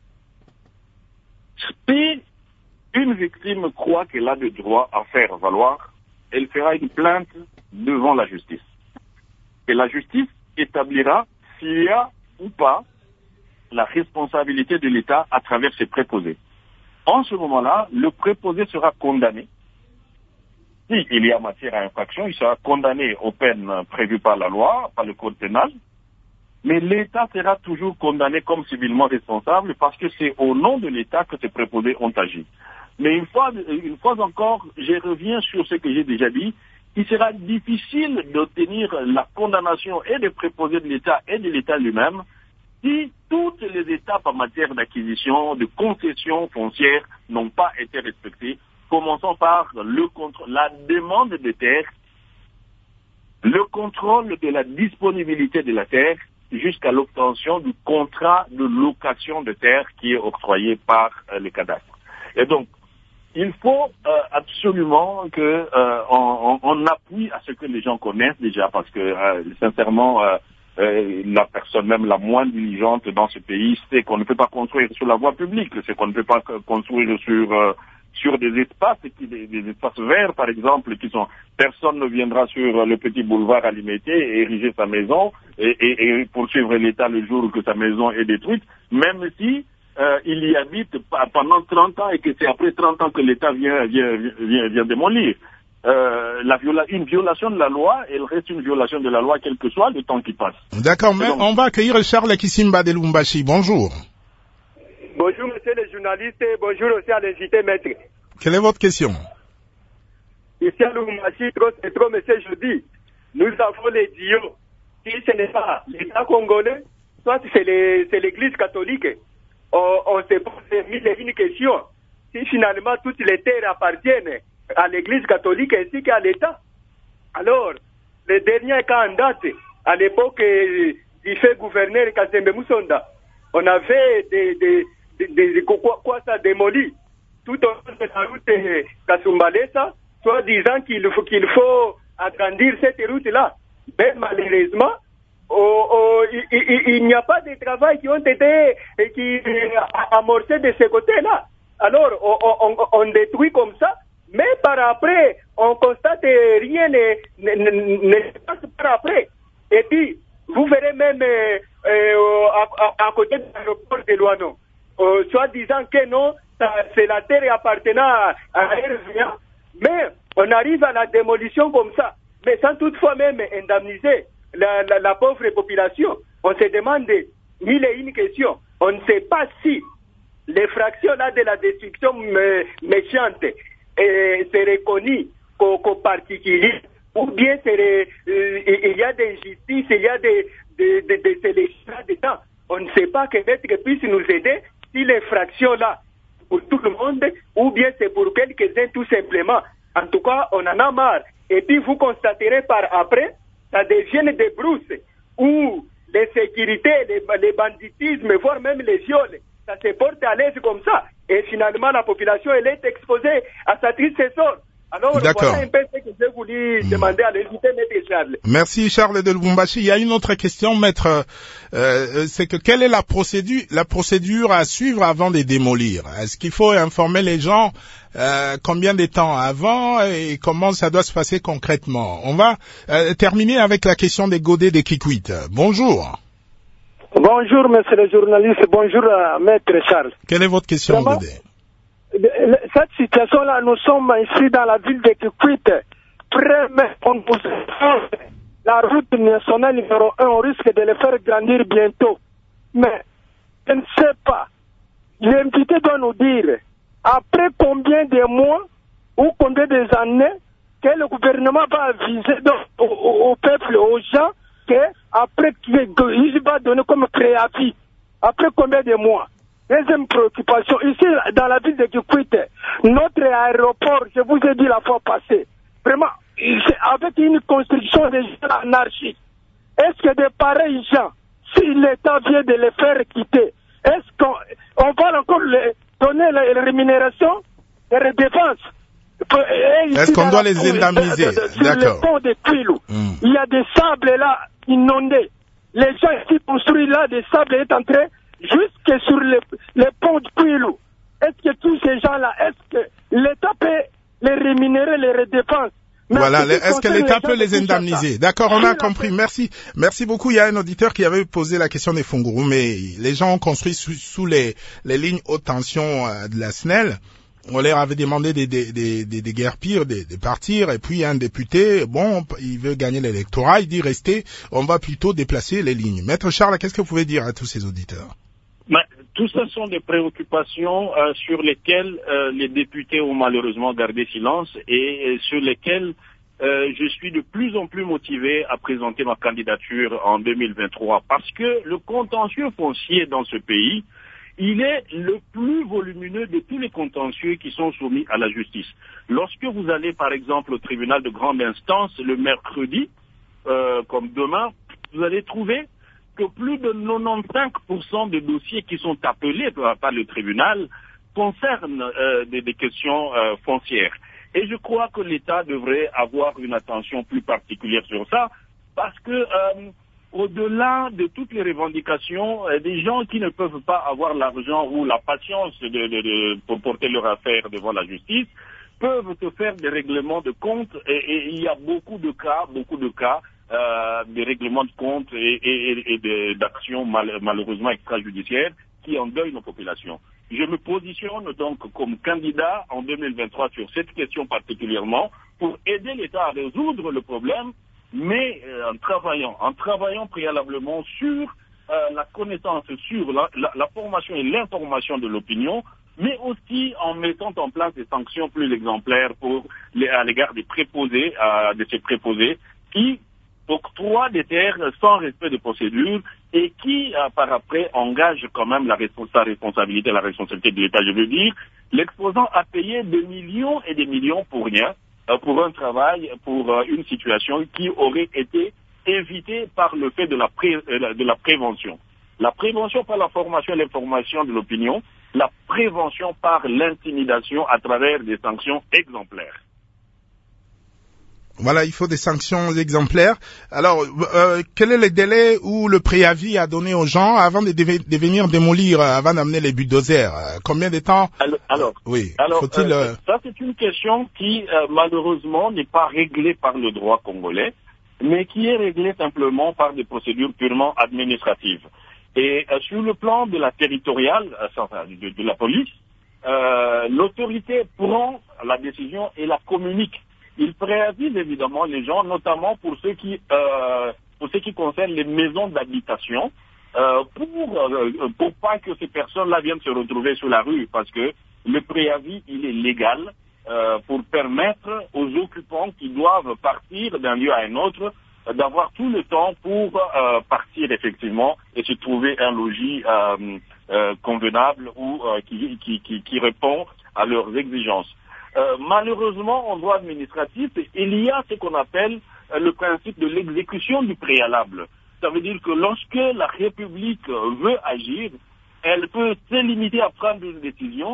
Si une victime croit qu'elle a le droit à faire valoir, elle fera une plainte devant la justice. Et la justice établira s'il y a ou pas la responsabilité de l'État à travers ses préposés. En ce moment-là, le préposé sera condamné. S'il y a matière à infraction, il sera condamné aux peines prévues par la loi, par le code pénal, mais l'État sera toujours condamné comme civilement responsable parce que c'est au nom de l'État que ces préposés ont agi. Mais une fois, une fois encore, je reviens sur ce que j'ai déjà dit. Il sera difficile d'obtenir la condamnation et des préposés de l'État et de l'État lui-même si toutes les étapes en matière d'acquisition, de concession foncière n'ont pas été respectées. Commençons par le contrôle, la demande de terre, le contrôle de la disponibilité de la terre jusqu'à l'obtention du contrat de location de terre qui est octroyé par euh, le cadastre. Et donc, il faut euh, absolument que euh, on, on appuie à ce que les gens connaissent déjà, parce que euh, sincèrement, euh, euh, la personne même la moins diligente dans ce pays sait qu'on ne peut pas construire sur la voie publique, c'est qu'on ne peut pas construire sur euh, sur des espaces, des, des espaces verts par exemple, qui sont personne ne viendra sur le petit boulevard Alimété et ériger sa maison et, et, et poursuivre l'État le jour que sa maison est détruite, même si Euh, il y habite pendant trente ans et que c'est après trente ans que l'État vient, vient, vient, vient démolir. Euh, la viola, une violation de la loi, elle reste une violation de la loi, quel que soit le temps qui passe. D'accord, mais donc, on va accueillir Charles Kisimba de Lubumbashi. Bonjour. Bonjour, monsieur le journaliste, et bonjour aussi à l'invité, maître. Quelle est votre question? Ici à Lubumbashi, trop c'est trop, monsieur, je dis, nous avons les dios. Si ce n'est pas l'État congolais, soit c'est l'Église catholique. On, on se pose mille et une questions. Si finalement toutes les terres appartiennent à l'Église catholique ainsi qu'à l'État, alors le dernier cas en date, à l'époque du fait gouverneur Kazembe Moussonda, on avait des, des, des, des, des quoi, quoi ça démoli tout au long de la route Kasumbalesa, soit disant qu'il faut qu'il faut agrandir cette route-là. Mais malheureusement, Oh, oh, il, il, il n'y a pas de travail qui ont été qui, amorcés de ce côté-là. Alors, on, on, on détruit comme ça, mais par après, on constate rien ne, ne, ne, ne se passe par après. Et puis, vous verrez même euh, euh, à, à côté de l'aéroport de Luano, euh, soit disant que non, c'est la terre appartenant à, à R V A, mais on arrive à la démolition comme ça, mais sans toutefois même indemniser La, la, la pauvre population. On se demande mille et une questions. On ne sait pas si les fractions là de la destruction me, méchante euh, c'est reconnu qu'au qu'au particulier, ou bien c'est, euh, il y a des injustices, il y a des, des, des, des sélections là-dedans. On ne sait pas que l'être puisse nous aider si les fractions là pour tout le monde, ou bien c'est pour quelques-uns tout simplement. En tout cas, on en a marre. Et puis vous constaterez par après, ça devient des brousses où les sécurités, les, les banditismes, voire même les viols, ça se porte à l'aise comme ça. Et finalement, la population, elle est exposée à sa triste sort. Alors, voilà un peu ce que j'ai voulu mmh. demander à l'invité, maître Charles. Merci, Charles de Lubumbashi. Il y a une autre question, maître. Euh, c'est que quelle est la procédure, la procédure à suivre avant de démolir? Est-ce qu'il faut informer les gens euh, combien de temps avant et comment ça doit se passer concrètement? On va euh, terminer avec la question des godets des Kikwit. Bonjour. Bonjour, monsieur le journaliste. Bonjour, euh, maître Charles. Quelle est votre question, Godet? Cette situation-là, nous sommes ici dans la ville de Kikwit. On nous la route nationale numéro un, on risque de le faire grandir bientôt. Mais je ne sais pas. L'invité doit nous dire, après combien de mois ou combien d'années que le gouvernement va aviser donc, au, au, au peuple, aux gens, qu'après qu'il va donner comme préavis. Après combien de mois? Deuxième préoccupation, ici dans la ville de Kikwit, notre aéroport, je vous ai dit la fois passée, vraiment, c'est avec une construction de gens anarchiques. Est-ce que de pareils gens, si l'État vient de les faire quitter, est-ce qu'on on va encore les donner les rémunérations, les redéfenses? Est-ce qu'on doit les indemniser? D'accord. Sur le pont de Kwilu, mm. il y a des sables là inondés. Les gens ici construisent là, des sables est entré jusque sur le, le pont de Kwilu. Est-ce que tous ces gens-là, est-ce que l'État peut les rémunérer, les redéfenses? Voilà, est-ce que l'État peut les indemniser? D'accord, on a compris. Merci. Merci beaucoup. Il y a un auditeur qui avait posé la question des Funguru, mais les gens ont construit sous, sous les, les lignes haute tension euh, de la S N E L. On leur avait demandé des, des, des, des, des guerres pires, de, de partir, et puis un député, bon, il veut gagner l'électorat, il dit restez, on va plutôt déplacer les lignes. Maître Charles, qu'est-ce que vous pouvez dire à tous ces auditeurs? Mais, tout ça sont des préoccupations euh, sur lesquelles euh, les députés ont malheureusement gardé silence et, et sur lesquelles euh, je suis de plus en plus motivé à présenter ma candidature en deux mille vingt-trois. Parce que le contentieux foncier dans ce pays, il est le plus volumineux de tous les contentieux qui sont soumis à la justice. Lorsque vous allez par exemple au tribunal de grande instance le mercredi, euh, comme demain, vous allez trouver que plus de quatre-vingt-quinze pour cent des dossiers qui sont appelés par le tribunal concernent euh, des, des questions euh, foncières. Et je crois que l'État devrait avoir une attention plus particulière sur ça, parce que euh, au-delà de toutes les revendications, euh, des gens qui ne peuvent pas avoir l'argent ou la patience de, de, de, pour porter leur affaire devant la justice, peuvent te faire des règlements de compte, et, et il y a beaucoup de cas, beaucoup de cas, Euh, des règlements de compte et, et, et de, d'actions mal, malheureusement extrajudiciaires qui endeuillent nos populations. Je me positionne donc comme candidat en deux mille vingt-trois sur cette question particulièrement pour aider l'État à résoudre le problème, mais euh, en travaillant, en travaillant préalablement sur euh, la connaissance, sur la, la, la formation et l'information de l'opinion, mais aussi en mettant en place des sanctions plus exemplaires pour les, à l'égard des préposés, euh, de ces préposés qui octroie des terres sans respect de procédure et qui, euh, par après, engage quand même la respons- sa responsabilité, la responsabilité de l'État, je veux dire, l'exposant à payer des millions et des millions pour rien, euh, pour un travail, pour euh, une situation qui aurait été évitée par le fait de la, pré- euh, de la prévention. La prévention par la formation et l'information de l'opinion, la prévention par l'intimidation à travers des sanctions exemplaires. Voilà, il faut des sanctions exemplaires. Alors, euh, quel est le délai ou le préavis à donner aux gens avant de, de, de venir démolir, avant d'amener les bulldozers? Combien de temps? Alors, alors, oui. alors Faut-il, euh, euh... ça c'est une question qui euh, malheureusement n'est pas réglée par le droit congolais, mais qui est réglée simplement par des procédures purement administratives. Et euh, sur le plan de la territoriale, euh, de, de la police, euh, l'autorité prend la décision et la communique. Il préavise évidemment les gens, notamment pour ceux qui, euh, pour ce qui concerne les maisons d'habitation, euh, pour euh, pour pas que ces personnes-là viennent se retrouver sur la rue, parce que le préavis il est légal euh, pour permettre aux occupants qui doivent partir d'un lieu à un autre euh, d'avoir tout le temps pour euh, partir effectivement et se trouver un logis euh, euh, convenable ou euh, qui, qui qui qui répond à leurs exigences. Euh, malheureusement, en droit administratif, il y a ce qu'on appelle euh, le principe de l'exécution du préalable. Ça veut dire que lorsque la République veut agir, elle peut se limiter à prendre une décision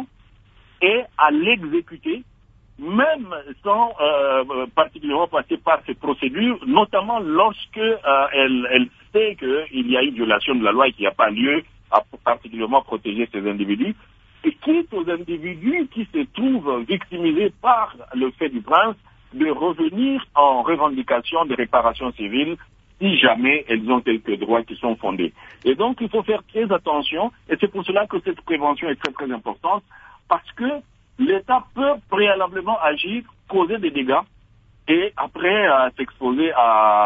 et à l'exécuter, même sans euh, particulièrement passer par ces procédures, notamment lorsque euh, elle, elle sait qu'il y a une violation de la loi et qu'il n'y a pas lieu à particulièrement protéger ces individus. Et quitte aux individus qui se trouvent victimisés par le fait du prince de revenir en revendication de réparations civiles si jamais elles ont quelques droits qui sont fondés. Et donc il faut faire très attention, et c'est pour cela que cette prévention est très très importante, parce que l'État peut préalablement agir, causer des dégâts, et après euh, s'exposer à,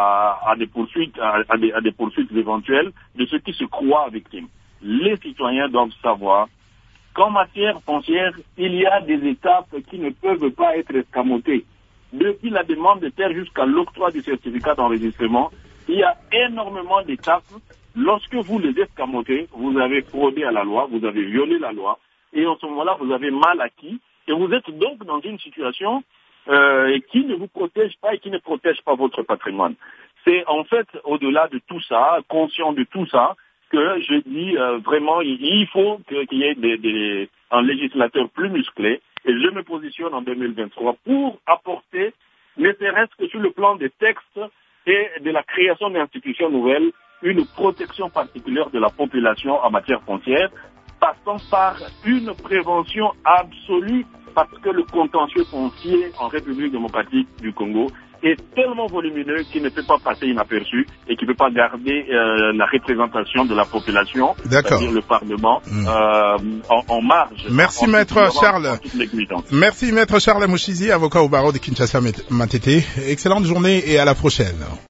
à des poursuites, à, à, des, à des poursuites éventuelles de ceux qui se croient victimes. Les citoyens doivent savoir qu'en matière foncière, il y a des étapes qui ne peuvent pas être escamotées. Depuis la demande de terre jusqu'à l'octroi du certificat d'enregistrement, il y a énormément d'étapes. Lorsque vous les escamotez, vous avez fraudé à la loi, vous avez violé la loi, et en ce moment-là, vous avez mal acquis, et vous êtes donc dans une situation euh, qui ne vous protège pas et qui ne protège pas votre patrimoine. C'est en fait, au-delà de tout ça, conscient de tout ça, que je dis euh, vraiment il faut qu'il y ait des, des, un législateur plus musclé, et je me positionne en deux mille vingt-trois pour apporter, ne serait-ce que sur le plan des textes et de la création d'institutions nouvelles, une protection particulière de la population en matière foncière, passant par une prévention absolue, parce que le contentieux foncier en République démocratique du Congo est tellement volumineux qu'il ne peut pas passer inaperçu et qu'il ne peut pas garder euh, la représentation de la population, c'est-à-dire le Parlement, mmh. euh, en, en marge. Merci en maître Charles. Merci maître Charles Mushizi, avocat au barreau de Kinshasa Matete. Excellente journée et à la prochaine.